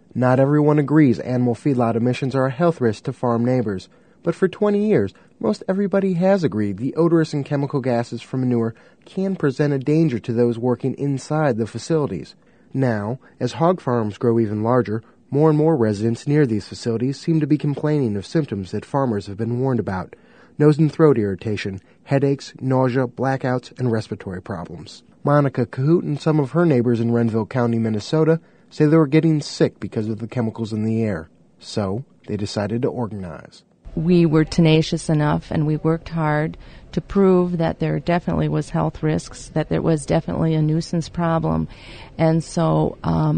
Not everyone agrees animal feedlot emissions are a health risk to farm neighbors, but for 20 years, most everybody has agreed the odorous and chemical gases from manure can present a danger to those working inside the facilities. Now, as hog farms grow even larger, more and more residents near these facilities seem to be complaining of symptoms that farmers have been warned about: nose and throat irritation, headaches, nausea, blackouts, and respiratory problems. Monica Cahoot and some of her neighbors in Renville County, Minnesota, say they were getting sick because of the chemicals in the air. So, they decided to organize. We were tenacious enough and we worked hard to prove that there definitely was health risks, that there was definitely a nuisance problem. And so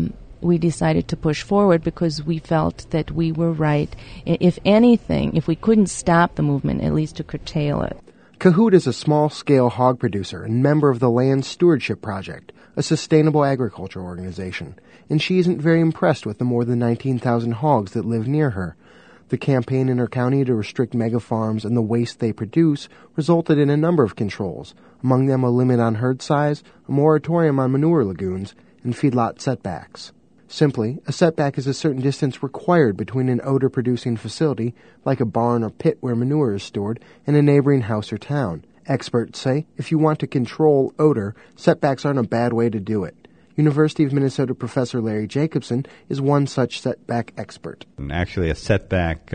we decided to push forward because we felt that we were right. If anything, if we couldn't stop the movement, at least to curtail it. Cahoot is a small-scale hog producer and member of the Land Stewardship Project, a sustainable agriculture organization, and she isn't very impressed with the more than 19,000 hogs that live near her. The campaign in her county to restrict mega-farms and the waste they produce resulted in a number of controls, among them a limit on herd size, a moratorium on manure lagoons, and feedlot setbacks. Simply, a setback is a certain distance required between an odor-producing facility, like a barn or pit where manure is stored, and a neighboring house or town. Experts say if you want to control odor, setbacks aren't a bad way to do it. University of Minnesota professor Larry Jacobson is one such setback expert. And actually, a setback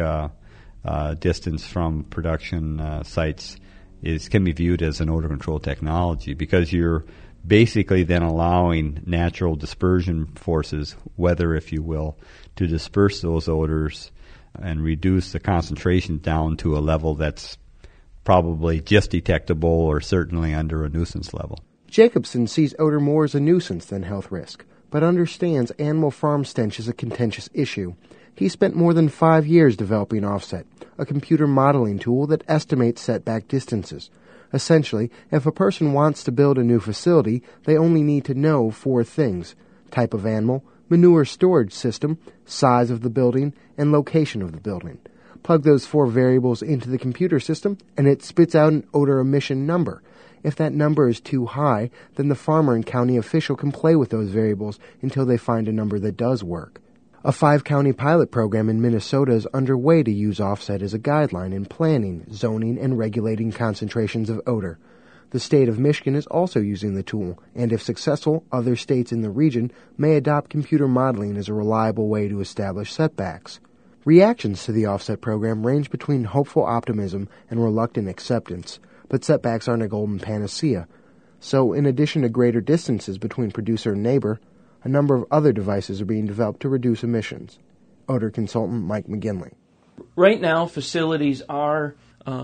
distance from production sites can be viewed as an odor control technology, because you're basically then allowing natural dispersion forces, weather if you will, to disperse those odors and reduce the concentration down to a level that's probably just detectable or certainly under a nuisance level. Jacobson sees odor more as a nuisance than health risk, but understands animal farm stench is a contentious issue. He spent more than 5 years developing Offset, a computer modeling tool that estimates setback distances. Essentially, if a person wants to build a new facility, they only need to know 4 things: type of animal, manure storage system, size of the building, and location of the building. Plug those 4 variables into the computer system, and it spits out an odor emission number. If that number is too high, then the farmer and county official can play with those variables until they find a number that does work. A 5-county pilot program in Minnesota is underway to use Offset as a guideline in planning, zoning, and regulating concentrations of odor. The state of Michigan is also using the tool, and if successful, other states in the region may adopt computer modeling as a reliable way to establish setbacks. Reactions to the Offset program range between hopeful optimism and reluctant acceptance, but setbacks aren't a golden panacea. So, in addition to greater distances between producer and neighbor, a number of other devices are being developed to reduce emissions. Odor consultant Mike McGinley. Right now, facilities are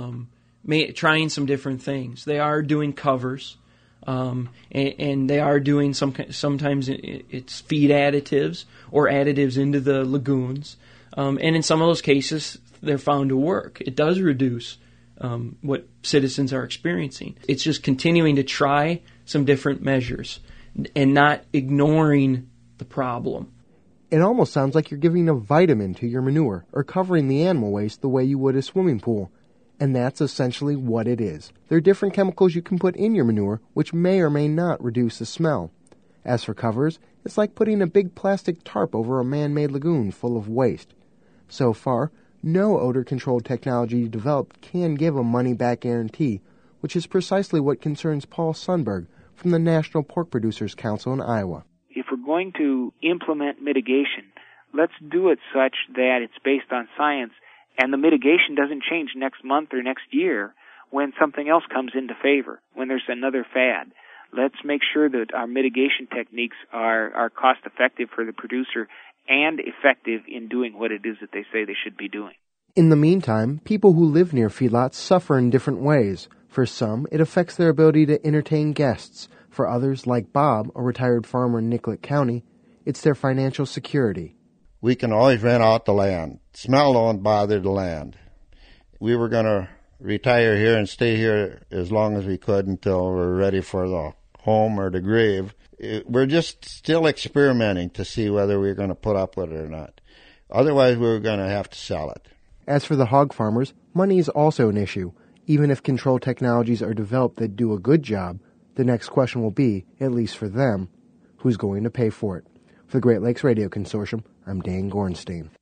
trying some different things. They are doing covers, and they are doing sometimes it's feed additives or additives into the lagoons. And in some of those cases, they're found to work. It does reduce what citizens are experiencing. It's just continuing to try some different measures and not ignoring the problem. It almost sounds like you're giving a vitamin to your manure or covering the animal waste the way you would a swimming pool. And that's essentially what it is. There are different chemicals you can put in your manure which may or may not reduce the smell. As for covers, it's like putting a big plastic tarp over a man-made lagoon full of waste. So far, no odor control technology developed can give a money-back guarantee, which is precisely what concerns Paul Sundberg from the National Pork Producers Council in Iowa. If we're going to implement mitigation, let's do it such that it's based on science and the mitigation doesn't change next month or next year when something else comes into favor, when there's another fad. Let's make sure that our mitigation techniques are cost-effective for the producer and effective in doing what it is that they say they should be doing. In the meantime, people who live near feedlots suffer in different ways. For some, it affects their ability to entertain guests. For others, like Bob, a retired farmer in Nicollet County, it's their financial security. We can always rent out the land. Smell don't bother the land. We were going to retire here and stay here as long as we could until we're ready for the home or the grave. We're just still experimenting to see whether we're going to put up with it or not. Otherwise, we're going to have to sell it. As for the hog farmers, money is also an issue. Even if control technologies are developed that do a good job, the next question will be, at least for them, who's going to pay for it? For the Great Lakes Radio Consortium, I'm Dan Gornstein.